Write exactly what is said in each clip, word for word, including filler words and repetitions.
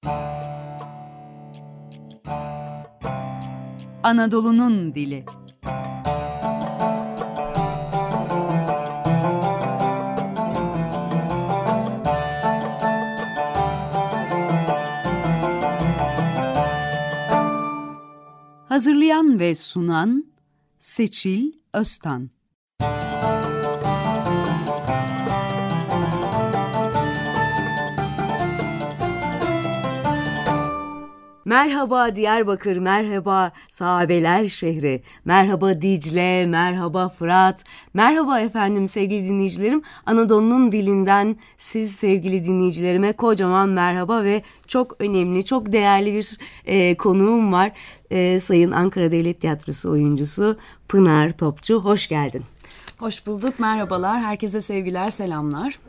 Anadolu'nun dili. Hazırlayan ve sunan Seçil Öztan. Merhaba Diyarbakır, merhaba sahabeler şehri, merhaba Dicle, merhaba Fırat, merhaba efendim sevgili dinleyicilerim. Anadolu'nun dilinden siz sevgili dinleyicilerime kocaman merhaba ve çok önemli, çok değerli bir e, konuğum var. E, Sayın Ankara Devlet Tiyatrosu oyuncusu Pınar Topçu, hoş geldin. Hoş bulduk, merhabalar, herkese sevgiler, selamlar.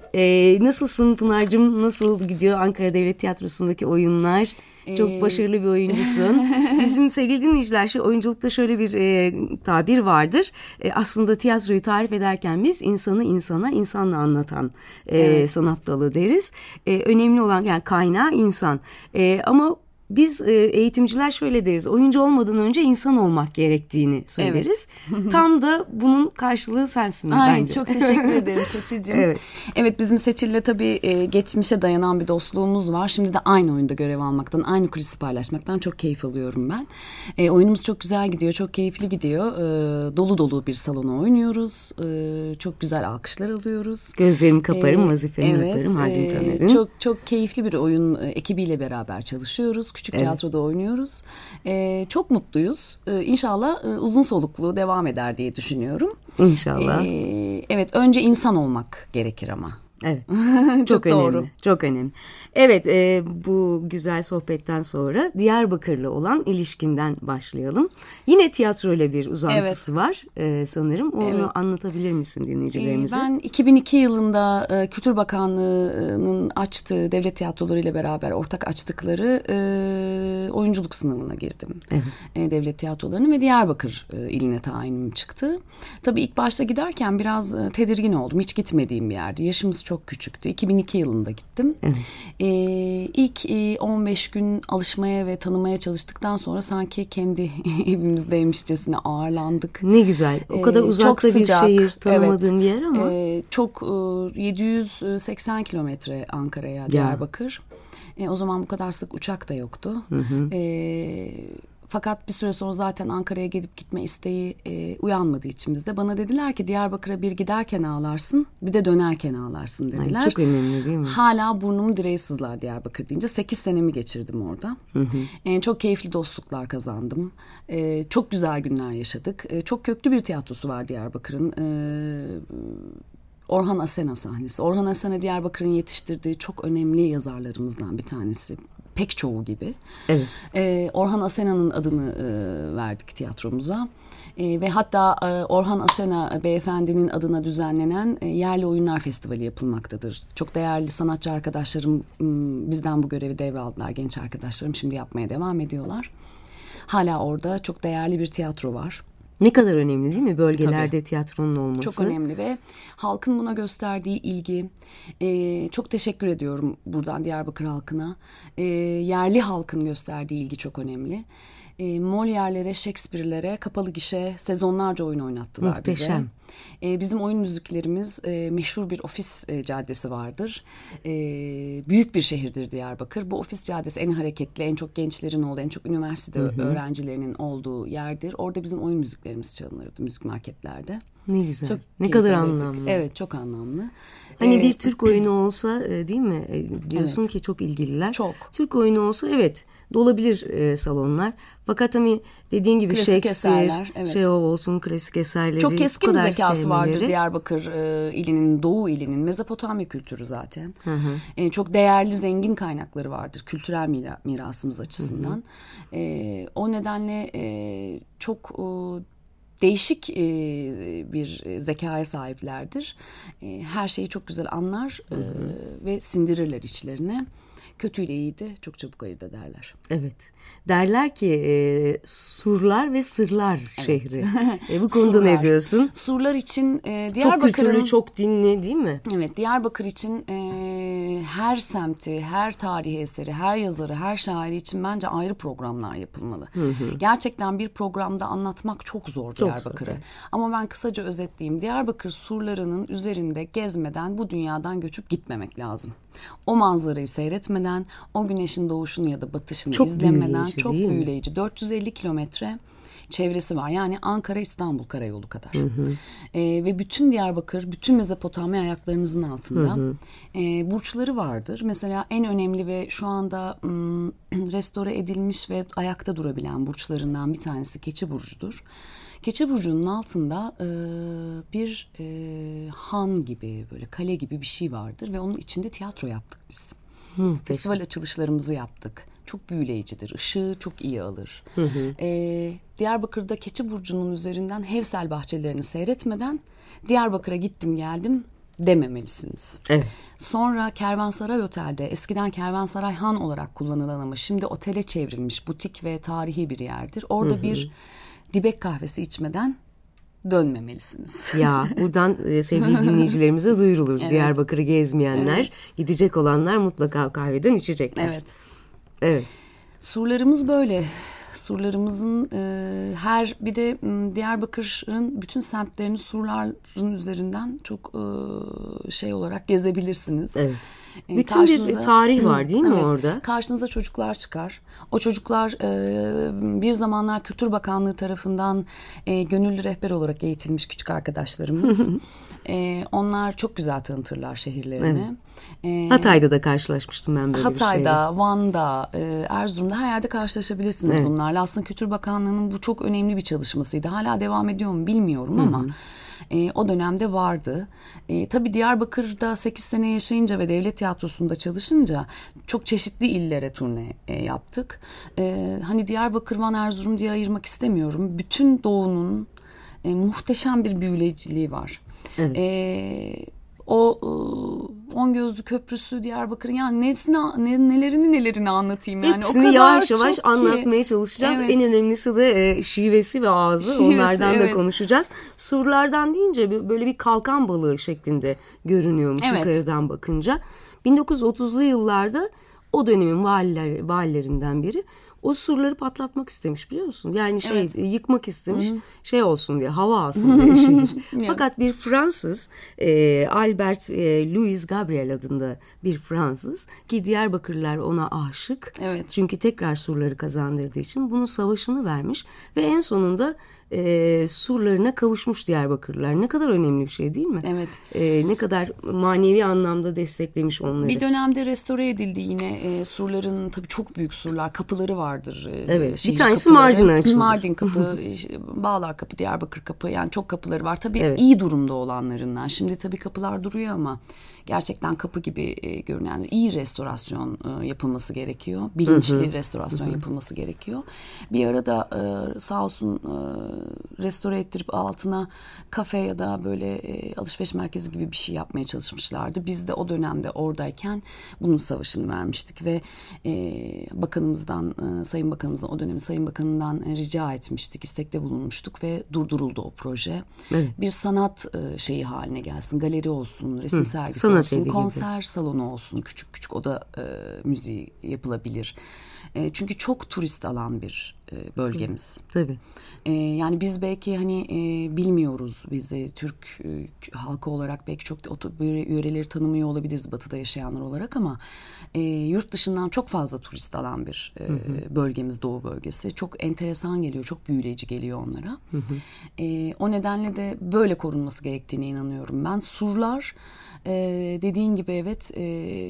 E, nasılsın Pınar'cığım, nasıl gidiyor Ankara Devlet Tiyatrosu'ndaki oyunlar? Çok başarılı bir oyuncusun. Bizim sevgili dinleyiciler, şu oyunculukta şöyle bir e, tabir vardır. E, aslında tiyatroyu tarif ederken biz insanı insana, insanla anlatan e, evet. sanat dalı deriz. E, önemli olan yani kaynağı insan. E, ama biz e, eğitimciler şöyle deriz. Oyuncu olmadan önce insan olmak gerektiğini söyleriz. Evet. Tam da bunun karşılığı sensin Ay, bence. Çok teşekkür ederim Seçil'cim. Evet. Evet, bizim Seçil'le tabii e, geçmişe dayanan bir dostluğumuz var. Şimdi de aynı oyunda görev almaktan, aynı kulisi paylaşmaktan çok keyif alıyorum ben. E, oyunumuz çok güzel gidiyor, çok keyifli gidiyor. E, dolu dolu bir salona oynuyoruz. E, çok güzel alkışlar alıyoruz. Gözlerimi kaparım, e, vazifemi evet, yaparım, Haldun Taner'in. E, çok, çok keyifli bir oyun e, ekibiyle beraber çalışıyoruz. Küçük evet. tiyatroda oynuyoruz. Ee, çok mutluyuz. Ee, İnşallah e, uzun soluklu devam eder diye düşünüyorum. İnşallah. Ee, evet, önce insan olmak gerekir ama. Evet. çok, çok önemli. Doğru. Çok önemli. Evet, e, bu güzel sohbetten sonra Diyarbakır'la olan ilişkinden başlayalım. Yine tiyatroyla bir uzantısı evet. var e, sanırım. Onu evet. anlatabilir misin dinleyicilerimize? E, ben iki bin iki yılında e, Kültür Bakanlığı'nın açtığı devlet tiyatroları ile beraber ortak açtıkları e, oyunculuk sınavına girdim. Evet. E, devlet tiyatrolarını ve Diyarbakır e, iline tayinim çıktı. Tabii ilk başta giderken biraz e, tedirgin oldum. Hiç gitmediğim bir yerdi. Yaşımız çok küçüktü. iki bin iki yılında gittim. Evet. Ee, ilk e, on beş gün alışmaya ve tanımaya çalıştıktan sonra sanki kendi evimizdeymişçesine ağırlandık. Ne güzel. O kadar ee, uzakta bir şehir, tanımadığım evet. bir yer ama. Ee, çok e, yedi yüz seksen kilometre Ankara'ya Diyarbakır. E, o zaman bu kadar sık uçak da yoktu. Hı hı. E, Fakat bir süre sonra zaten Ankara'ya gelip gitme isteği e, uyanmadığı için bizde. Bana dediler ki Diyarbakır'a bir giderken ağlarsın, bir de dönerken ağlarsın dediler. Ay, çok önemli değil mi? Hala burnumun direği sızlar Diyarbakır deyince. sekiz senemi geçirdim orada. Hı hı. E, çok keyifli dostluklar kazandım. E, çok güzel günler yaşadık. E, çok köklü bir tiyatrosu var Diyarbakır'ın. E, Orhan Asena sahnesi. Orhan Asena Diyarbakır'ın yetiştirdiği çok önemli yazarlarımızdan bir tanesi. Pek çoğu gibi. Evet. Ee, Orhan Asena'nın adını e, verdik tiyatromuza. E, ve hatta e, Orhan Asena beyefendinin adına düzenlenen e, Yerli Oyunlar Festivali yapılmaktadır. Çok değerli sanatçı arkadaşlarım m, bizden bu görevi devraldılar. Genç arkadaşlarım şimdi yapmaya devam ediyorlar. Hala orada çok değerli bir tiyatro var. Ne kadar önemli değil mi bölgelerde Tabii. tiyatronun olması? Çok önemli ve halkın buna gösterdiği ilgi. E, çok teşekkür ediyorum buradan Diyarbakır halkına. E, yerli halkın gösterdiği ilgi çok önemli. E, Molière'lere, Shakespeare'lere kapalı gişe sezonlarca oyun oynattılar Muhteşem. bize. E, bizim oyun müziklerimiz e, meşhur bir ofis e, caddesi vardır. E, büyük bir şehirdir Diyarbakır. Bu ofis caddesi en hareketli, en çok gençlerin olduğu, en çok üniversite hı hı. öğrencilerinin olduğu yerdir. Orada bizim oyun müziklerimiz çalınırdı müzik marketlerde. Ne güzel. Çok ne kadar anlamlı. Evet, çok anlamlı. Hani ee, bir Türk oyunu olsa değil mi? Diyorsun evet. ki çok ilgililer. Çok. Türk oyunu olsa evet dolabilir e, salonlar. Fakat hani dediğin gibi klasik Shakespeare, eserler, evet. Çehov olsun klasik eserleri. Çok keskin bir zekası sevmeleri. vardır Diyarbakır e, ilinin, Doğu ilinin. Mezopotamya kültürü zaten. Hı hı. E, çok değerli, zengin kaynakları vardır kültürel mira, mirasımız açısından. Hı hı. E, o nedenle e, çok... E, değişik bir zekaya sahiplerdir. Her şeyi çok güzel anlar hı hı. ve sindirirler içlerine. kötüyle iyi de çok çabuk ayırt ederler. Evet. Derler ki e, surlar ve sırlar evet. şehri. E, bu konuda ne diyorsun? Surlar için e, Diyarbakır'ın... Çok kültürlü, çok dinli değil mi? Evet, Diyarbakır için e, her semti, her tarihi eseri, her yazarı, her şairi için bence ayrı programlar yapılmalı. Hı hı. Gerçekten bir programda anlatmak çok zor Diyarbakır'ı. Zor, evet. Ama ben kısaca özetleyeyim. Diyarbakır surlarının üzerinde gezmeden bu dünyadan göçüp gitmemek lazım. O manzarayı seyretmeden, o güneşin doğuşunu ya da batışını çok izlemeden büyüleyici, çok büyüleyici. dört yüz elli kilometre çevresi var. Yani Ankara-İstanbul karayolu kadar. Hı hı. Ee, ve bütün Diyarbakır, bütün Mezopotamya ayaklarımızın altında. Hı hı. Ee, burçları vardır. Mesela en önemli ve şu anda ım, restore edilmiş ve ayakta durabilen burçlarından bir tanesi Keçi Burcu'dur. Keçi Burcu'nun altında e, bir e, han gibi, böyle kale gibi bir şey vardır ve onun içinde tiyatro yaptık biz. Hı, festival açılışlarımızı yaptık. Çok büyüleyicidir. Işığı çok iyi alır. Hı hı. Ee, Diyarbakır'da Keçi Burcu'nun üzerinden Hevsel bahçelerini seyretmeden Diyarbakır'a gittim geldim dememelisiniz. Evet. Sonra Kervansaray Otel'de, eskiden Kervansaray Han olarak kullanılan ama şimdi otele çevrilmiş butik ve tarihi bir yerdir. Orada hı hı. bir dibek kahvesi içmeden dönmemelisiniz. Ya buradan e, sevgili dinleyicilerimize duyurulur. Evet. Diyarbakır'ı gezmeyenler, evet. gidecek olanlar mutlaka kahveden içecekler. Evet. Evet. Surlarımız böyle. Surlarımızın e, her bir de m, Diyarbakır'ın bütün semtlerini surların üzerinden çok e, şey olarak gezebilirsiniz. Evet. E, bütün bir tarih var değil mi evet, orada? Karşınıza çocuklar çıkar. O çocuklar e, bir zamanlar Kültür Bakanlığı tarafından e, gönüllü rehber olarak eğitilmiş küçük arkadaşlarımız. e, onlar çok güzel tanıtırlar şehirlerini. Evet. E, Hatay'da da karşılaşmıştım ben böyle Hatay'da, bir şeyle. Hatay'da, Van'da, e, Erzurum'da her yerde karşılaşabilirsiniz evet. bunlarla. Aslında Kültür Bakanlığı'nın bu çok önemli bir çalışmasıydı. Hala devam ediyor mu bilmiyorum ama... Hı-hı. E, o dönemde vardı. E, tabii Diyarbakır'da sekiz sene yaşayınca ve devlet tiyatrosunda çalışınca çok çeşitli illere turne e, yaptık. E, hani Diyarbakır, Van, Erzurum diye ayırmak istemiyorum. Bütün doğunun e, muhteşem bir büyüleyiciliği var. Evet. E, o On Gözlü Köprüsü Diyarbakır'ın yani nesine, ne, nelerini nelerini anlatayım yani. Hepsini o kadar yavaş yavaş ki. anlatmaya çalışacağız. Evet. En önemlisi de e, şivesi ve ağzı. Şivesi, onlardan evet. da konuşacağız. Surlardan deyince böyle bir kalkan balığı şeklinde görünüyormuş evet. yukarıdan bakınca. bin dokuz yüz otuzlu yıllarda o dönemin valiler, valilerinden biri o surları patlatmak istemiş biliyor musun? Yani şey evet. yıkmak istemiş. Hı-hı. Şey olsun diye, hava alsın diye şehir. Fakat bir Fransız e, Albert e, Louis Gabriel adında bir Fransız ki Diyarbakırlılar ona aşık. Evet. Çünkü tekrar surları kazandırdığı için bunun savaşını vermiş ve en sonunda e, surlarına kavuşmuş Diyarbakırlılar. Ne kadar önemli bir şey değil mi? Evet. E, ne kadar manevi anlamda desteklemiş onları. Bir dönemde restore edildi yine e, surların tabii çok büyük surlar, kapıları vardır. E, evet. Bir tanesi Mardin'e açıldı. Mardin kapı, işte, Bağlar kapı, Diyarbakır kapı yani çok kapıları var. Tabii evet. iyi durumda olanlarından. Şimdi tabii kapılar duruyor ama gerçekten kapı gibi e, görünen iyi restorasyon e, yapılması gerekiyor. Bilinçli hı hı. restorasyon hı hı. yapılması gerekiyor. Bir arada e, sağ olsun e, restore ettirip altına kafe ya da böyle e, alışveriş merkezi gibi bir şey yapmaya çalışmışlardı. Biz de o dönemde oradayken bunun savaşını vermiştik ve e, bakanımızdan, e, Sayın Bakanımızdan, o dönemin Sayın Bakanı'ndan e, rica etmiştik, istekte bulunmuştuk ve durduruldu o proje. Evet. Bir sanat e, şeyi haline gelsin, galeri olsun, resim Hı, sergisi sanat olsun, konser gibi. Salonu olsun, küçük küçük oda e, müziği yapılabilir. E, çünkü çok turist alan bir e, bölgemiz. Tabii. E, yani biz belki hani e, bilmiyoruz bizi Türk e, halkı olarak belki çok o böyle yöreleri tanımıyor olabiliriz batıda yaşayanlar olarak ama e, yurt dışından çok fazla turist alan bir e, hı hı. bölgemiz, Doğu bölgesi. Çok enteresan geliyor, çok büyüleyici geliyor onlara. Hı hı. E, o nedenle de böyle korunması gerektiğine inanıyorum ben. Surlar Ee, dediğin gibi evet e,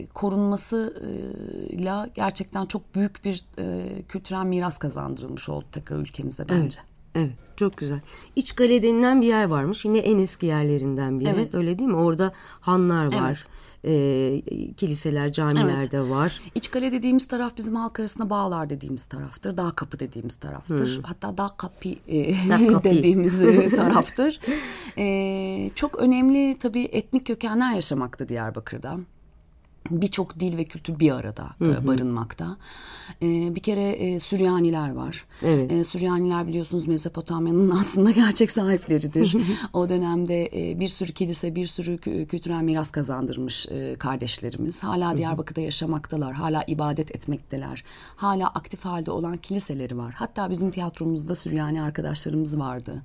korunmasıyla gerçekten çok büyük bir e, kültürel miras kazandırılmış oldu tekrar ülkemize bence. Evet, evet çok güzel. İçkale denilen bir yer varmış yine en eski yerlerinden biri evet. öyle değil mi? Orada hanlar var. Evet. E, kiliseler, camiler evet. de var. İçkale dediğimiz taraf bizim halk arasında Bağlar dediğimiz taraftır. Dağ Kapı dediğimiz taraftır. Hmm. Hatta Dağ Kapı e, dediğimiz taraftır. E, çok önemli tabii etnik kökenler yaşamakta Diyarbakır'da. birçok dil ve kültür bir arada hı hı. barınmakta. Ee, bir kere e, Süryaniler var. Evet. Ee, Süryaniler biliyorsunuz Mezopotamya'nın aslında gerçek sahipleridir. O dönemde e, bir sürü kilise, bir sürü kültürel miras kazandırmış e, kardeşlerimiz. Hala Diyarbakır'da yaşamaktalar, hala ibadet etmekteler. Hala aktif halde olan kiliseleri var. Hatta bizim tiyatromuzda Süryani arkadaşlarımız vardı.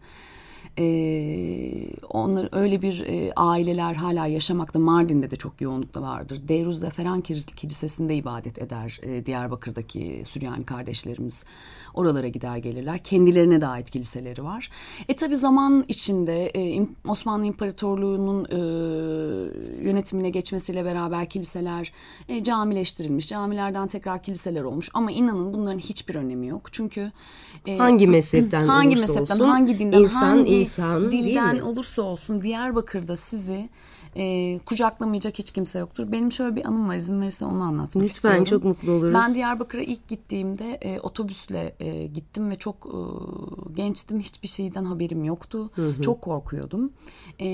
Ee, onlar öyle bir e, aileler hala yaşamakta. Mardin'de de çok yoğunlukla vardır. Deyruz Zeferan Kilisesi'nde ibadet eder e, Diyarbakır'daki Süryani kardeşlerimiz. Oralara gider gelirler. Kendilerine de ait kiliseleri var. E tabi zaman içinde e, Osmanlı İmparatorluğu'nun e, yönetimine geçmesiyle beraber kiliseler e, camileştirilmiş. Camilerden tekrar kiliseler olmuş. Ama inanın bunların hiçbir önemi yok. Çünkü e, hangi mezhepten hangi olursa mezhepten, olsun, hangi dinden, insan, hangi insan, dilden olursa olsun Diyarbakır'da sizi e, kucaklamayacak hiç kimse yoktur. Benim şöyle bir anım var, izin verirsen onu anlatmak Lütfen, istiyorum. çok mutlu oluruz. Ben Diyarbakır'a ilk gittiğimde e, otobüsle e, gittim ve çok e, gençtim. Hiçbir şeyden haberim yoktu. Hı hı. Çok korkuyordum. E,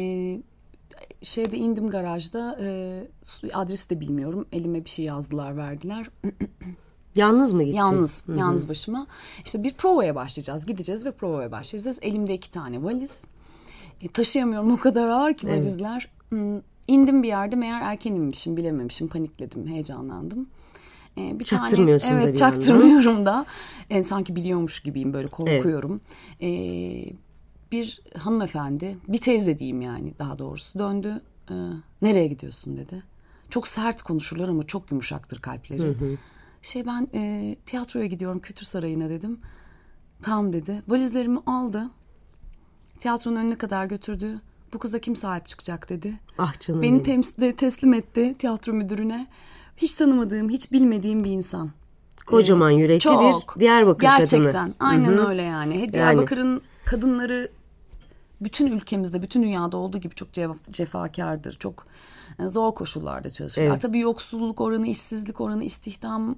şeyde indim garajda, e, adresi de bilmiyorum. Elime bir şey yazdılar, verdiler. Yalnız mı gittin? Yalnız, Hı-hı. yalnız başıma. İşte bir provaya başlayacağız, gideceğiz ve provaya başlayacağız. Elimde iki tane valiz. E, taşıyamıyorum, o kadar ağır ki valizler. Evet. İndim bir yerde, meğer erken inmişim, bilememişim, panikledim, heyecanlandım. E, bir Çaktırmıyorsun tane, da evet, bir çaktırmıyorum yandan. da. E, sanki biliyormuş gibiyim, böyle korkuyorum. Evet. E, bir hanımefendi, bir teyze diyeyim yani daha doğrusu, döndü. E, nereye gidiyorsun dedi. Çok sert konuşurlar ama çok yumuşaktır kalpleri. Hı hı. Şey ben e, tiyatroya gidiyorum, Kültür Sarayı'na dedim. Tamam dedi. Valizlerimi aldı. Tiyatronun önüne kadar götürdü. Bu kıza kim sahip çıkacak dedi. Ah canım. Beni temsil, teslim etti tiyatro müdürüne. Hiç tanımadığım, hiç bilmediğim bir insan. Kocaman yürekli çok, bir Diyarbakır gerçekten, kadını. Gerçekten aynen Hı-hı. öyle yani. Diyarbakır'ın yani. Kadınları bütün ülkemizde, bütün dünyada olduğu gibi çok cefakardır. Çok zor koşullarda çalışırlar. Evet. Tabii yoksulluk oranı, işsizlik oranı, istihdam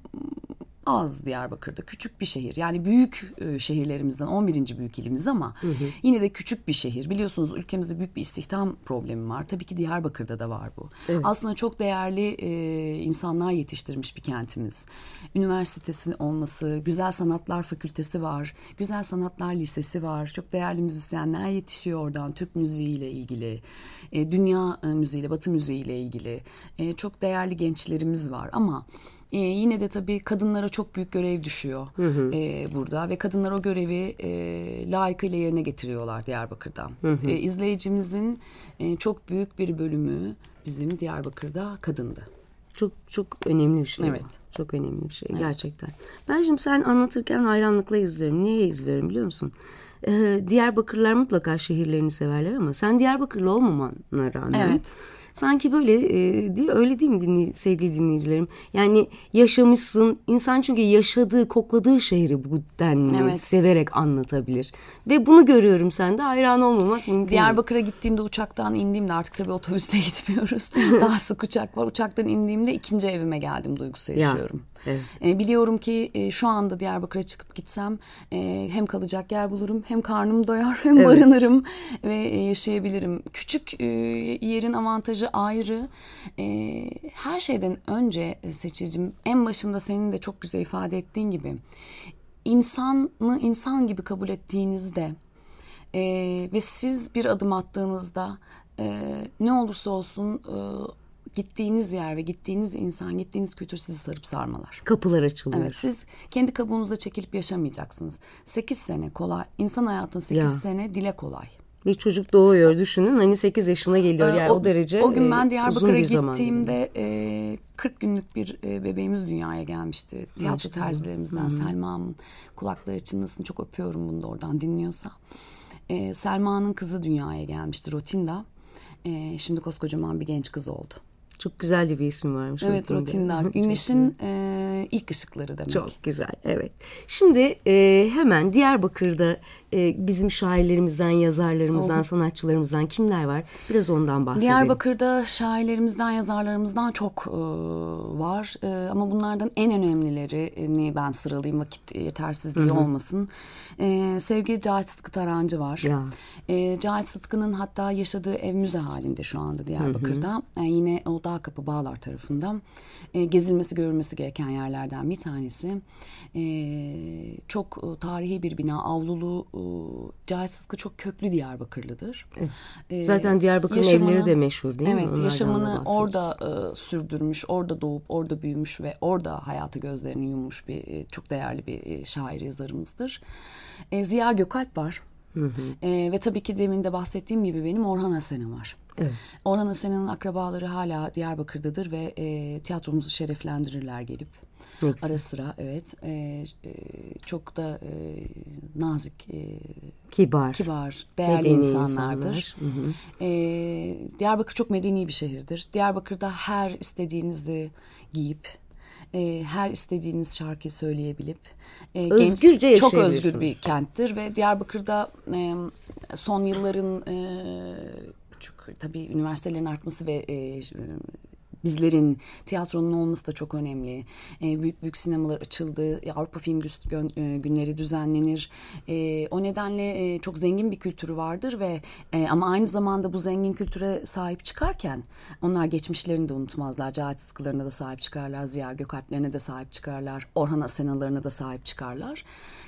az Diyarbakır'da. Küçük bir şehir. Yani büyük şehirlerimizden on birinci büyük ilimiz ama hı hı. yine de küçük bir şehir. Biliyorsunuz ülkemizde büyük bir istihdam problemi var. Tabii ki Diyarbakır'da da var bu. Evet. Aslında çok değerli e, insanlar yetiştirmiş bir kentimiz. Üniversitesi olması, Güzel Sanatlar Fakültesi var. Güzel Sanatlar Lisesi var. Çok değerli müzisyenler yetişiyor oradan. Türk müziğiyle ilgili, e, dünya müziğiyle, Batı müziğiyle ilgili. E, çok değerli gençlerimiz var ama Ee, yine de tabii kadınlara çok büyük görev düşüyor hı hı. E, burada ve kadınlar o görevi e, layıkıyla yerine getiriyorlar Diyarbakır'da. Hı hı. E, izleyicimizin e, çok büyük bir bölümü bizim Diyarbakır'da kadındı. Çok çok önemli bir şey. Evet. Bu. Çok önemli bir şey evet. Gerçekten. Ben şimdi sen anlatırken hayranlıkla izliyorum. Niye izliyorum biliyor musun? Ee, Diyarbakırlılar mutlaka şehirlerini severler ama sen Diyarbakırlı olmamana rağmen... Evet. Sanki böyle e, diye öyle değil mi dinley- sevgili dinleyicilerim? Yani yaşamışsın. İnsan çünkü yaşadığı, kokladığı şehri bu denli evet. severek anlatabilir. Ve bunu görüyorum sende. Hayran olmamak mümkün değil. Diyarbakır'a gittiğimde uçaktan indiğimde artık tabii otobüste gitmiyoruz. Daha sık uçak var. Uçaktan indiğimde ikinci evime geldim duygusu yaşıyorum. Ya. Evet. E, biliyorum ki e, şu anda Diyarbakır'a çıkıp gitsem e, hem kalacak yer bulurum, hem karnım doyar, hem evet. barınırım ve e, yaşayabilirim. Küçük e, yerin avantajı ayrı. E, her şeyden önce Seçil'cim, en başında senin de çok güzel ifade ettiğin gibi insanı insan gibi kabul ettiğinizde e, ve siz bir adım attığınızda e, ne olursa olsun e, gittiğiniz yer ve gittiğiniz insan, gittiğiniz kültür sizi sarıp sarmalar. Kapılar açılıyor. Evet, siz kendi kabuğunuza çekilip yaşamayacaksınız. Sekiz sene kolay. İnsan hayatın sekiz sene dile kolay. Bir çocuk doğuyor düşünün, hani sekiz yaşına geliyor ee, yani o, o derece O gün ben e, Diyarbakır'a gittiğimde e, kırk günlük bir e, bebeğimiz dünyaya gelmişti. Tiyatro terzilerimizden hmm. Selma'nın kulakları çınlasın, çok öpüyorum bunu da oradan dinliyorsa. E, Selma'nın kızı dünyaya gelmişti, Rotinda. E, şimdi koskocaman bir genç kız oldu. Çok güzel bir isim varmış. Evet, Rotinda. Güneşin e, ilk ışıkları demek. Çok güzel, evet. Şimdi e, hemen Diyarbakır'da e, bizim şairlerimizden, yazarlarımızdan, oh. sanatçılarımızdan kimler var? Biraz ondan bahsedelim. Diyarbakır'da şairlerimizden, yazarlarımızdan çok e, var. E, ama bunlardan en önemlilerini ben sıralayayım, vakit yetersizliği Hı-hı. olmasın. E, sevgili Cahit Sıtkı Tarancı var. E, Cahit Sıtkı'nın hatta yaşadığı ev müze halinde şu anda Diyarbakır'da. E, yine o Dağkapı Bağlar tarafından. E, gezilmesi, görülmesi gereken yerlerden bir tanesi. E, çok e, tarihi bir bina, avlulu. E, Cahit Sıtkı çok köklü Diyarbakırlıdır. Evet. E, Zaten Diyarbakır'ın evleri de meşhur değil evet, mi? Evet, yaşamını orada e, sürdürmüş, orada doğup, orada büyümüş ve orada hayatı gözlerini yummuş bir e, çok değerli bir e, şair yazarımızdır. E, Ziya Gökalp var. Hı hı. E, ve tabii ki demin de bahsettiğim gibi benim Orhan Asena var. Evet. Orhan Asena'nın akrabaları hala Diyarbakır'dadır ve e, tiyatromuzu şereflendirirler gelip. Yoksa. Ara sıra evet. E, e, çok da e, nazik, e, kibar, kibar, değerli insanlardır. İnsanlar. Hı hı. E, Diyarbakır çok medeni bir şehirdir. Diyarbakır'da her istediğinizi giyip, e, her istediğiniz şarkıyı söyleyebilip, e, özgürce genç, çok özgür bir kenttir ve Diyarbakır'da e, son yılların e, çok tabii üniversitelerin artması ve e, bizlerin tiyatronun olması da çok önemli. E, büyük büyük sinemalar açıldı. Avrupa Film Günleri düzenlenir. E, o nedenle e, çok zengin bir kültürü vardır ve e, ama aynı zamanda bu zengin kültüre sahip çıkarken onlar geçmişlerini de unutmazlar. Cahit Sıtkılarına da sahip çıkarlar. Ziya Gökalp'lerine de sahip çıkarlar. Orhan Asena'larına da sahip çıkarlar.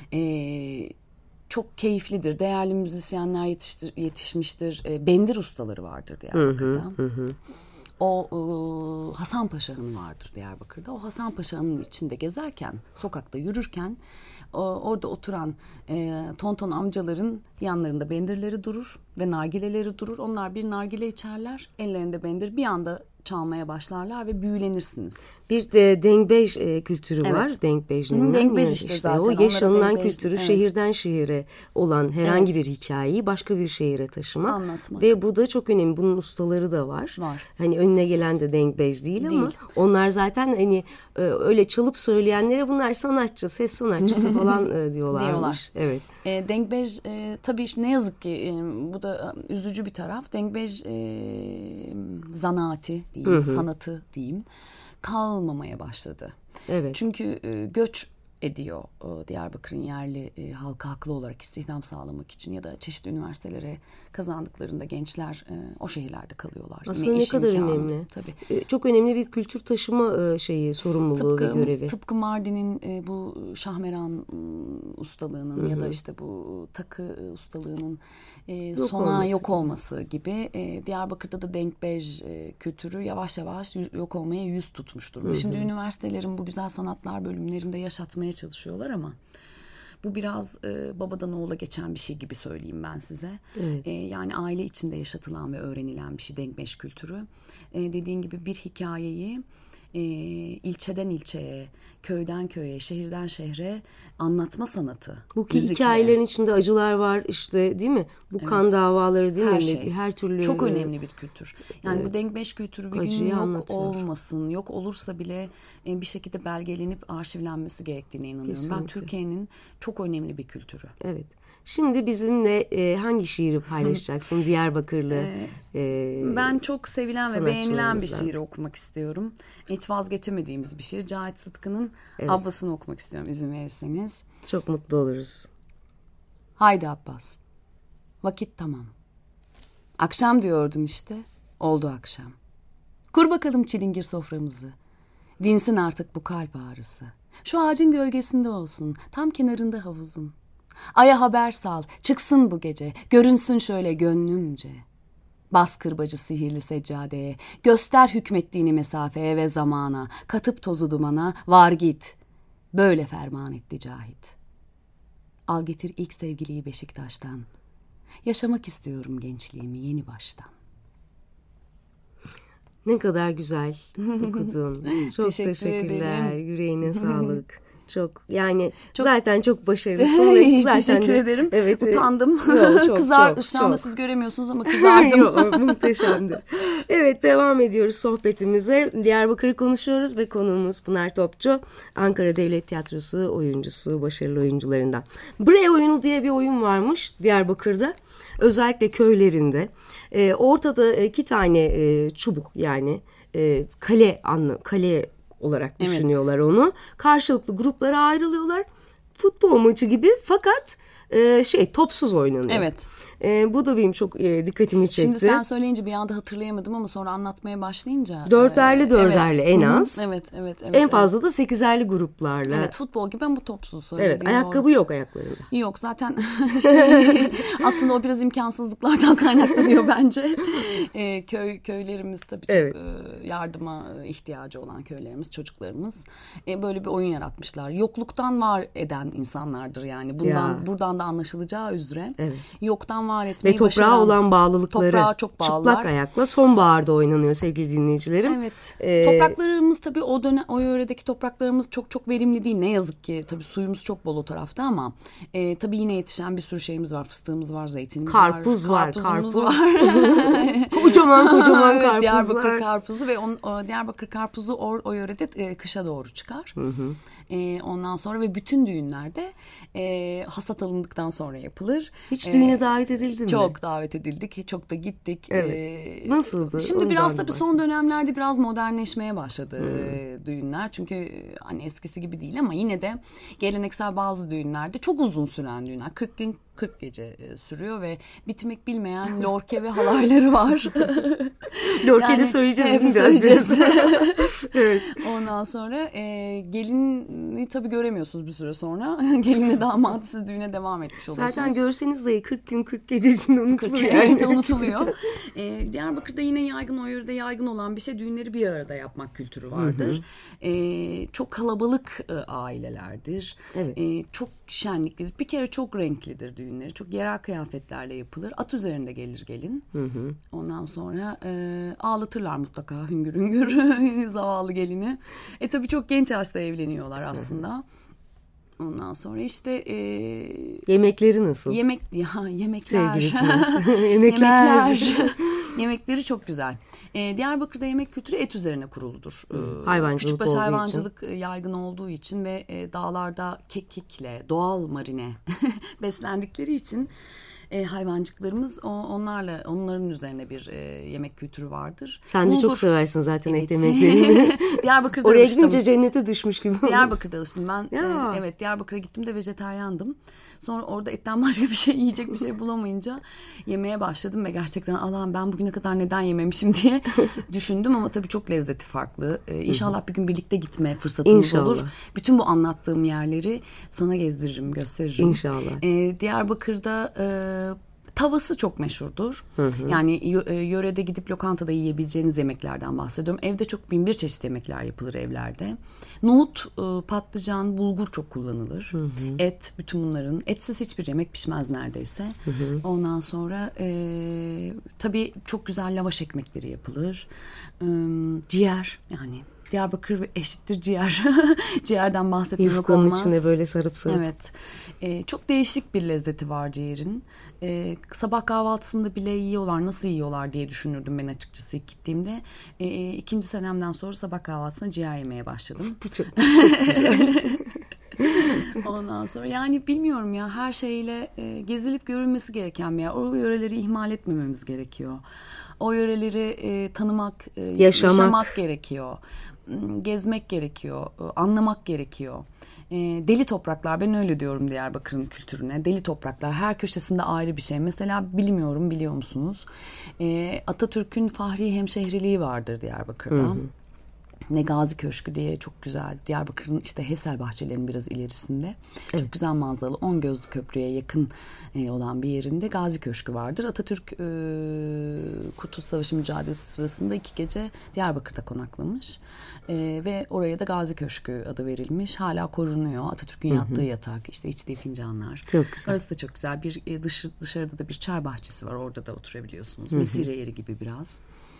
E, Çok keyiflidir. Değerli müzisyenler yetiştir, yetişmiştir. E, bendir ustaları vardır Diyarbakır'da. Hı hı, hı. O e, Hasan Paşa Hanı vardır Diyarbakır'da. O Hasan Paşa Hanı'nın içinde gezerken, sokakta yürürken o, orada oturan e, tonton amcaların yanlarında bendirleri durur ve nargileleri durur. Onlar bir nargile içerler, ellerinde bendir. Bir anda çalmaya başlarlar ve büyülenirsiniz. Bir de dengbej e, kültürü evet. var. Dengbej denilen. Dengbej yani işte, işte zaten. O yaşanılan kültürü evet. şehirden şehire olan herhangi evet. bir hikayeyi başka bir şehire taşımak. Anlatmak. Ve bu da çok önemli. Bunun ustaları da var. Var. Hani önüne gelen de dengbej değil, değil ama onlar zaten hani öyle çalıp söyleyenlere bunlar sanatçı, ses sanatçısı falan diyorlarmış. Diyorlar. Evet. E, dengbej e, tabii ne yazık ki e, bu da üzücü bir taraf. Dengbej e, zanaati diyeyim, hı hı. sanatı diyeyim, kalmamaya başladı. Evet. Çünkü e, göç ediyor e, Diyarbakır'ın yerli e, halka haklı olarak istihdam sağlamak için ya da çeşitli üniversitelere kazandıklarında gençler e, o şehirlerde kalıyorlar. Aslında Yine ne kadar imkanı. önemli. Tabii. E, çok önemli bir kültür taşıma e, şeyi, sorumluluğu tıpkı, ve görevi. Tıpkı Mardin'in e, bu şahmeran e, ustalığının Hı-hı. ya da işte bu takı e, ustalığının e, yok sona olması. yok olması gibi e, Diyarbakır'da da dengbej e, kültürü yavaş yavaş yok olmaya yüz tutmuş durumda. Şimdi üniversitelerin bu güzel sanatlar bölümlerinde yaşatmaya çalışıyorlar ama bu biraz e, babadan oğula geçen bir şey gibi söyleyeyim ben size. Evet. E, yani aile içinde yaşatılan ve öğrenilen bir şey dengbej kültürü. E, dediğin gibi bir hikayeyi e, ilçeden ilçeye, köyden köye, şehirden şehre anlatma sanatı. Bu hikayelerin içinde acılar var işte değil mi? Bu evet. kan davaları değil her mi? Şey. Her türlü. Çok önemli bir kültür. Yani evet. bu dengbej kültürü bir Acıyı gün yok anlatıyor. olmasın, yok olursa bile e, bir şekilde belgelenip arşivlenmesi gerektiğine inanıyorum. Kesinlikle. Ben Türkiye'nin çok önemli bir kültürü. Evet. Şimdi bizimle e, hangi şiiri paylaşacaksın Diyarbakırlı? E, ben çok sevilen ve beğenilen bir şiiri okumak istiyorum. Hiç vazgeçemediğimiz bir şiir. Cahit Sıtkı'nın evet. Abbas'ını okumak istiyorum izin verirseniz. Çok mutlu oluruz. Haydi Abbas. Vakit tamam. Akşam diyordun işte. Oldu akşam. Kur bakalım çilingir soframızı. Dinsin artık bu kalp ağrısı. Şu ağacın gölgesinde olsun. Tam kenarında havuzun. Aya haber sal, çıksın bu gece, görünsün şöyle gönlümce. Bas kırbacı sihirli seccadeye, göster hükmettiğini mesafeye ve zamana, katıp tozu dumana, var git. Böyle ferman etti Cahit. Al getir ilk sevgiliyi Beşiktaş'tan. Yaşamak istiyorum gençliğimi yeni baştan. Ne kadar güzel okudun. Çok Teşekkür teşekkürler. Ederim. Yüreğine sağlık. çok. Yani Çok- zaten çok başarılısın. ve zaten Teşekkür de- ederim. Evet. Utandım. Yok, çok, Kızar, çok, şu anda çok. siz göremiyorsunuz ama kızardım. Yok, muhteşemdi. Evet, devam ediyoruz sohbetimize. Diyarbakır'ı konuşuyoruz ve konuğumuz Pınar Topçu. Ankara Devlet Tiyatrosu oyuncusu, başarılı oyuncularından. Bre oyunu diye bir oyun varmış Diyarbakır'da. Özellikle köylerinde. Ee, ortada iki tane e, çubuk, yani e, kale anlı kale olarak Evet. düşünüyorlar onu. Karşılıklı gruplara ayrılıyorlar. Futbol maçı gibi, fakat e, şey topsuz oynanıyor. Evet. E, bu da benim çok e, dikkatimi çekti. Şimdi sen söyleyince bir anda hatırlayamadım ama sonra anlatmaya başlayınca. Dörderli e, dörderli evet. en Hı hı. az. Evet, evet, evet. En fazla da sekizerli gruplarla. Evet. Evet, futbol gibi ama bu topsuz söylediğin. Evet, ayakkabı yok ayaklarında. Yok zaten şey, aslında o biraz imkansızlıklardan kaynaklanıyor bence. E, köy köylerimiz tabii çok Evet. e, yardıma ihtiyacı olan köylerimiz, çocuklarımız e, böyle bir oyun yaratmışlar. Yokluktan var eden insanlardır yani. Bundan Ya. buradan da anlaşılacağı üzere. Evet. Yoktan var etmeyi Ve toprağa başaran, olan bağlılıkları. toprağa çok bağlılar. Çıplak ayakla sonbaharda oynanıyor sevgili dinleyicilerim. Evet. Ee, Topraklarımız tabii o dönem o yöredeki topraklarımız çok çok verimli değil. Ne yazık ki tabii suyumuz çok bol o tarafta ama e, tabii yine yetişen bir sürü şeyimiz var. Fıstığımız var, zeytinimiz Karpuz var. var, Karpuzumuz karpuz. var. kocaman kocaman Evet, karpuzlar. Diyarbakır karpuzu ve on, o, Diyarbakır karpuzu o, o yörede e, kışa doğru çıkar. Hı hı. E, ondan sonra ve bütün düğünlerde e, hasat alındıktan sonra yapılır. Hiç E, düğüne davet edildin mi? Çok davet edildik. Çok da gittik. Evet. E, Nasıldı? Şimdi Ondan biraz da tabii son dönemlerde biraz modernleşmeye başladı hmm. düğünler. Çünkü e, hani eskisi gibi değil ama yine de geleneksel bazı düğünlerde çok uzun süren düğünler. kırk gün kırk gece e, sürüyor ve bitmek bilmeyen lorke ve halayları var. Lorke'de Yani, söyleyeceğiz. evet, biraz. söyleyeceğiz. Evet. Ondan sonra e, gelini tabii göremiyorsunuz bir süre sonra. Gelinle damadı siz düğüne devam etmiş oluyorsunuz. Zaten görseniz dahi kırk gün kırk gece içinde unutuluyor. Yani. Evet, unutuluyor. e, Diyarbakır'da yine yaygın, o yörede yaygın olan bir şey, düğünleri bir arada yapmak kültürü vardır. Hı hı. E, çok kalabalık e, ailelerdir. Evet. E, çok şenliklidir. Bir kere çok renklidir düğünleri. Çok yerel kıyafetlerle yapılır. At üzerinde gelir gelin. Hı hı. Ondan sonra e, ağlatırlar mutlaka hüngür hüngür zavallı gelini. E tabii çok genç yaşta evleniyorlar aslında. Hı hı. Ondan sonra işte e, yemekleri nasıl? Yemek ya yemekler. Yemekler. Yemekler. Yemekleri çok güzel. Ee, Diyarbakır'da yemek kültürü et üzerine kuruludur. Ee, Hayvancılık Küçükbaş olduğu hayvancılık için. yaygın olduğu için ve e, dağlarda kekikle, doğal marine beslendikleri için e, hayvancıklarımız o, onlarla onların üzerine bir e, yemek kültürü vardır. Sen de Bulgur. çok seversin zaten Evet. et yemeklerini. Diyarbakır'da Oraya alıştım. gidince cennete düşmüş gibi. Diyarbakır'da alıştım ben. Ya. E, evet, Diyarbakır'a gittim de vejetaryandım. Sonra orada etten başka bir şey yiyecek bir şey bulamayınca yemeye başladım ve gerçekten Allah'ım ben bugüne kadar neden yememişim diye düşündüm ama tabii çok lezzeti farklı. E, İnşallah bir gün birlikte gitme fırsatımız İnşallah. olur. Bütün bu anlattığım yerleri sana gezdiririm, gösteririm. İnşallah. E, Diyarbakır'da e, tavası çok meşhurdur. Hı hı. Yani yörede gidip lokantada yiyebileceğiniz yemeklerden bahsediyorum. Evde çok bin bir çeşit yemekler yapılır evlerde. Nohut, patlıcan, bulgur çok kullanılır. Hı hı. Et, bütün bunların. Etsiz hiçbir yemek pişmez neredeyse. Hı hı. Ondan sonra e, tabii çok güzel lavaş ekmekleri yapılır. E, ciğer yani. Diyarbakır eşittir ciğer. Ciğerden bahsetmemek Yufkanın olmaz. içine böyle sarıp sarıp. Evet. Ee, çok değişik bir lezzeti var ciğerin. Ee, sabah kahvaltısında bile yiyorlar. Nasıl yiyorlar diye düşünürdüm ben açıkçası ilk gittiğimde. Ee, ikinci senemden sonra sabah kahvaltısında ciğer yemeye başladım. Bu çok, çok güzel. Ondan sonra yani bilmiyorum ya, her şeyle e, gezilip görülmesi gereken bir yer. O yöreleri ihmal etmememiz gerekiyor. O yöreleri e, tanımak, e, yaşamak. yaşamak gerekiyor. Gezmek gerekiyor, anlamak gerekiyor. E, deli topraklar, ben öyle diyorum Diyarbakır'ın kültürüne. Deli topraklar, her köşesinde ayrı bir şey. Mesela bilmiyorum, biliyor musunuz? E, Atatürk'ün Fahri Hemşehriliği vardır Diyarbakır'da. Hı hı. Ve Gazi Köşkü diye çok güzel, Diyarbakır'ın işte Hevsel Bahçelerinin biraz ilerisinde. Evet. Çok güzel manzaralı, On Gözlü Köprü'ye yakın e, olan bir yerinde Gazi Köşkü vardır. Atatürk e, Kurtuluş Savaşı mücadelesi sırasında iki gece Diyarbakır'da konaklamış. E, ve oraya da Gazi Köşkü adı verilmiş. Hala korunuyor. Atatürk'ün hı hı. yattığı yatak, işte içtiği fincanlar. Çok güzel. Orası da çok güzel. Bir e, dışı, dışarıda da bir çay bahçesi var. Orada da oturabiliyorsunuz. Hı hı. Mesire yeri gibi biraz.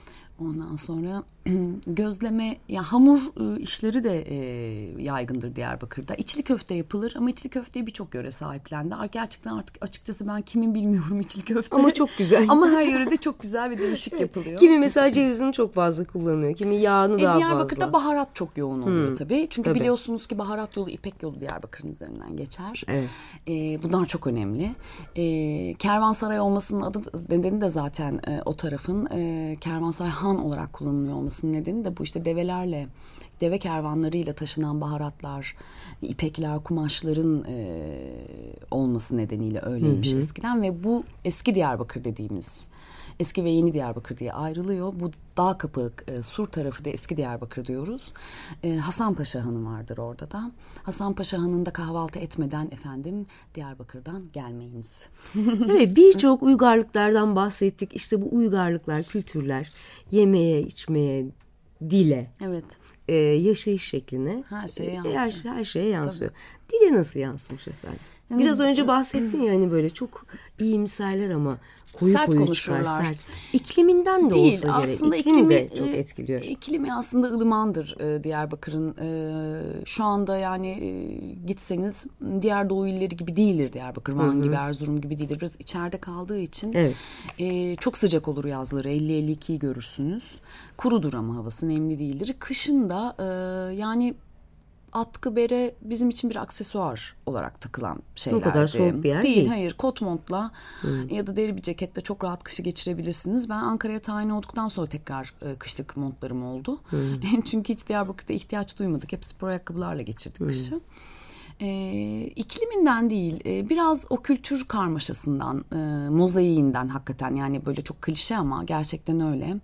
Ondan sonra gözleme, ya hamur işleri de e, yaygındır Diyarbakır'da. İçli köfte yapılır ama içli köfteye birçok yöre sahiplendi. Gerçekten artık açıkçası ben kimin bilmiyorum içli köfte. Ama çok güzel. Ama her yörede çok güzel ve değişik yapılıyor. Kimi mesela cevizini çok fazla kullanıyor. Kimi yağını e, daha Diyarbakır'da fazla. Diyarbakır'da baharat çok yoğun oluyor hmm. tabii. Çünkü tabii. biliyorsunuz ki baharat yolu İpek yolu Diyarbakır'ın üzerinden geçer. Evet. E, bunlar çok önemli. E, Kervansaray olmasının adı nedeni de zaten e, o tarafın e, Kervansaray Han olarak kullanılıyor olmasının nedeni de bu işte develerle, deve kervanlarıyla taşınan baharatlar, ipekler, kumaşların e, olması nedeniyle öyleymiş hı hı. eskiden ve bu eski Diyarbakır dediğimiz, eski ve yeni Diyarbakır diye ayrılıyor. Bu Dağkapı, e, Sur tarafı da eski Diyarbakır diyoruz. E, Hasanpaşa Hanı vardır orada da. Hasanpaşa Hanı'nda kahvaltı etmeden efendim Diyarbakır'dan gelmeyiniz. Evet, birçok uygarlıklardan bahsettik. İşte bu uygarlıklar, kültürler yemeğe, içmeye, dile, evet. e, yaşayış şekline her şeye yansıyor. Her, her şeye yansıyor. Tabii. Dile nasıl yansımış efendim? Yani, biraz önce bahsettin ya hani böyle çok iyimserler ama koyu sert koyu konuşurlar. Çıkar, sert. İkliminden de Değil, olsa aslında gerek. İklim iklimi, de çok etkiliyor. İklimi aslında ılımandır e, Diyarbakır'ın. E, şu anda yani e, gitseniz diğer doğu illeri gibi değildir Diyarbakır. Van Hı-hı. gibi, Erzurum gibi değildir. Biraz içeride kaldığı için evet. e, çok sıcak olur yazları. elli elli ikiyi görürsünüz. Kurudur ama havası nemli değildir. Kışın da e, yani atkı bere bizim için bir aksesuar olarak takılan şeylerdi. O kadar soğuk bir yer değil. değil. Hayır, kot montla hmm. ya da deri bir ceketle çok rahat kışı geçirebilirsiniz. Ben Ankara'ya tayin olduktan sonra tekrar e, kışlık montlarım oldu. Hmm. Çünkü hiç Diyarbakır'da ihtiyaç duymadık. Hep spor ayakkabılarla geçirdik hmm. kışı. E, ikliminden değil, e, biraz o kültür karmaşasından, e, mozaiğinden hakikaten yani böyle çok klişe ama gerçekten öyle.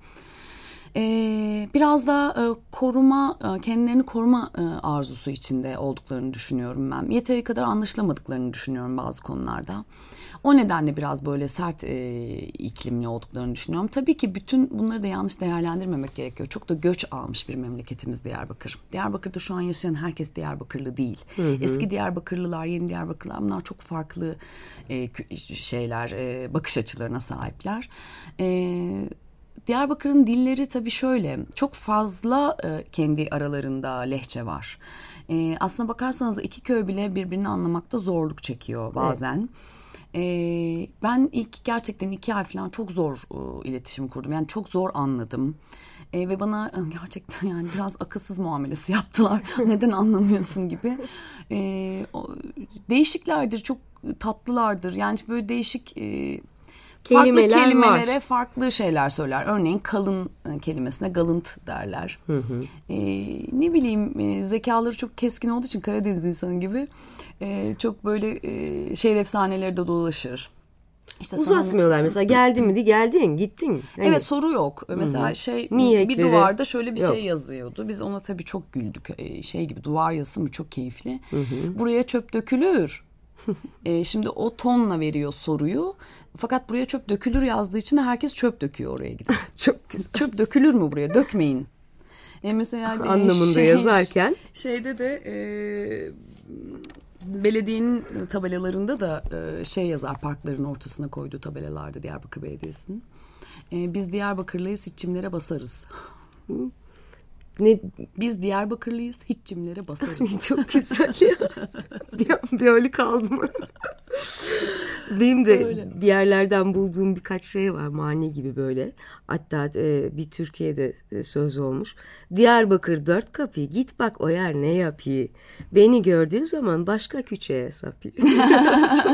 Ee, biraz da e, koruma, e, kendilerini koruma e, arzusu içinde olduklarını düşünüyorum ben. Yeteri kadar anlaşılamadıklarını düşünüyorum bazı konularda. O nedenle biraz böyle sert e, iklimli olduklarını düşünüyorum. Tabii ki bütün bunları da yanlış değerlendirmemek gerekiyor. Çok da göç almış bir memleketimiz Diyarbakır. Diyarbakır'da şu an yaşayan herkes Diyarbakırlı değil. Hı hı. Eski Diyarbakırlılar, yeni Diyarbakırlılar bunlar çok farklı e, şeyler, e, bakış açılarına sahipler. Evet. Diyarbakır'ın dilleri tabii şöyle, çok fazla e, kendi aralarında lehçe var. E, aslına bakarsanız iki köy bile birbirini anlamakta zorluk çekiyor bazen. Evet. E, ben ilk gerçekten iki ay falan çok zor e, iletişim kurdum. Yani çok zor anladım. E, ve bana e, gerçekten yani biraz akılsız muamelesi yaptılar. Neden anlamıyorsun gibi. E, o, değişiklerdir, çok tatlılardır. Yani böyle değişik... E, Farklı Kelimeler kelimelere var. Farklı şeyler söyler. Örneğin kalın kelimesine galınt derler. Hı hı. Ee, ne bileyim e, zekaları çok keskin olduğu için Karadeniz insanı gibi e, çok böyle e, şehir efsaneleri de dolaşır. İşte uzatmıyorlar sana... mesela geldin mi de geldin gittin. Hani... Evet soru yok. Mesela Hı-hı. şey Niye bir ekleri? Duvarda şöyle bir yok. Şey yazıyordu. Biz ona tabii çok güldük. E, şey gibi duvar yazısı mı çok keyifli. Hı-hı. Buraya çöp dökülür. e, şimdi o tonla veriyor soruyu. Fakat buraya çöp dökülür yazdığı için de herkes çöp döküyor oraya gidip. Çok güzel. Çöp dökülür mü buraya? Dökmeyin. E mesela anlamında şey, yazarken şeyde de e, belediyenin tabelalarında da e, şey yazar, parkların ortasına koyduğu tabelalarda Diyarbakır Belediyesi'nin. E, biz Diyarbakırlıyız, hiç çimlere basarız. Ne? Biz Diyarbakırlıyız, hiç çimlere basarız. Çok güzel ya. bir, bir öyle kaldım. Benim de öyle. Bir yerlerden bulduğum birkaç şey var mani gibi böyle. Hatta e, bir Türkiye'de e, söz olmuş. Diyarbakır dört kapı, git bak o yer ne yapıyor. Beni gördüğü zaman başka küçüğe sapıyor. çok,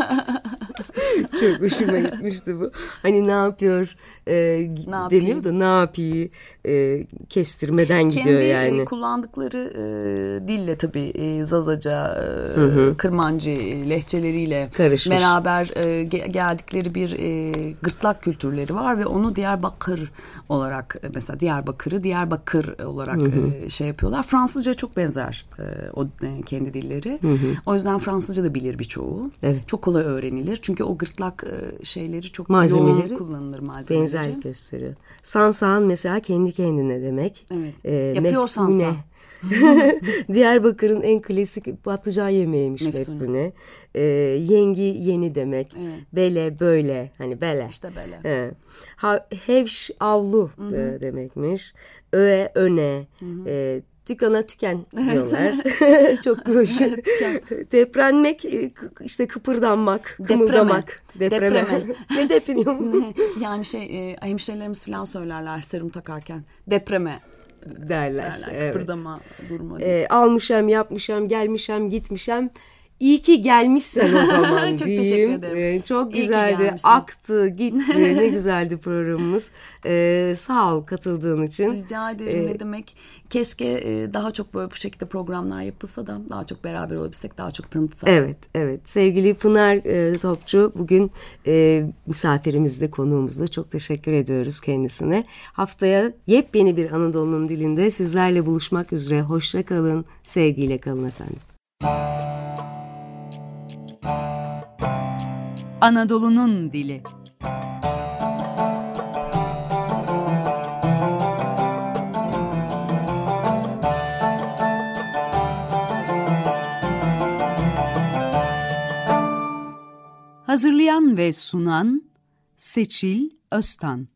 çok hoşuma gitmişti bu. Hani ne yapıyor e, ne demiyor yapayım? Da ne yapıyor e, kestirmeden gidiyor kendi yani. Kendi kullandıkları e, dille tabii e, Zazaca, e, hı hı. Kırmancı lehçeleriyle karışmış. Beraber e, geldikleri bir e, gırtlak kültürleri var ve onu Diyarbakır olarak mesela Diyarbakır'ı Diyarbakır olarak hı hı. E, şey yapıyorlar. Fransızca çok benzer e, o e, kendi dilleri. Hı hı. O yüzden Fransızca da bilir birçoğu. Evet. Çok kolay öğrenilir. Çünkü o gırtlak e, şeyleri çok malzemeleri yoğun kullanılır malzemeleri. Benzerlik gösteriyor. Sansan mesela kendi kendine demek. Evet. E, Yapıyorsansa. Diyarbakır'ın en klasik patlıcan yemeğiymiş Meftune. meftune. Ee, yengi yeni demek. Evet. Bele böyle hani bele. İşte bele. Evet. Ha, hevş avlu e, demekmiş. Öğe öne. E, tükana tüken diyorlar. Çok hoş. Deprenmek e, k- işte kıpırdanmak, kımıldamak. Depreme. Ne depiniyorum Yani şey e, hemşirelerimiz falan söylerler serum takarken. Depreme derler. derler. Evet. Kıpırdama, durma. E, almışam, yapmışam, gelmişem, gitmişem. İyi ki gelmişsen o zaman Çok diyeyim. teşekkür ederim. Ee, çok İyi ki güzeldi. gelmişsin. Aktı, gitti. Ne güzeldi programımız. Ee, sağ ol katıldığın için. Rica ederim Ee, ne demek. Keşke e, daha çok böyle bu şekilde programlar yapılsa da daha çok beraber olabilsek, daha çok tanıtsak. Evet, evet. Sevgili Pınar e, Topçu bugün e, misafirimizde, konuğumuzda. Çok teşekkür ediyoruz kendisine. Haftaya yepyeni bir Anadolu'nun dilinde sizlerle buluşmak üzere. Hoşça kalın, sevgiyle kalın efendim. Anadolu'nun dili. Hazırlayan ve sunan Seçil Öztan.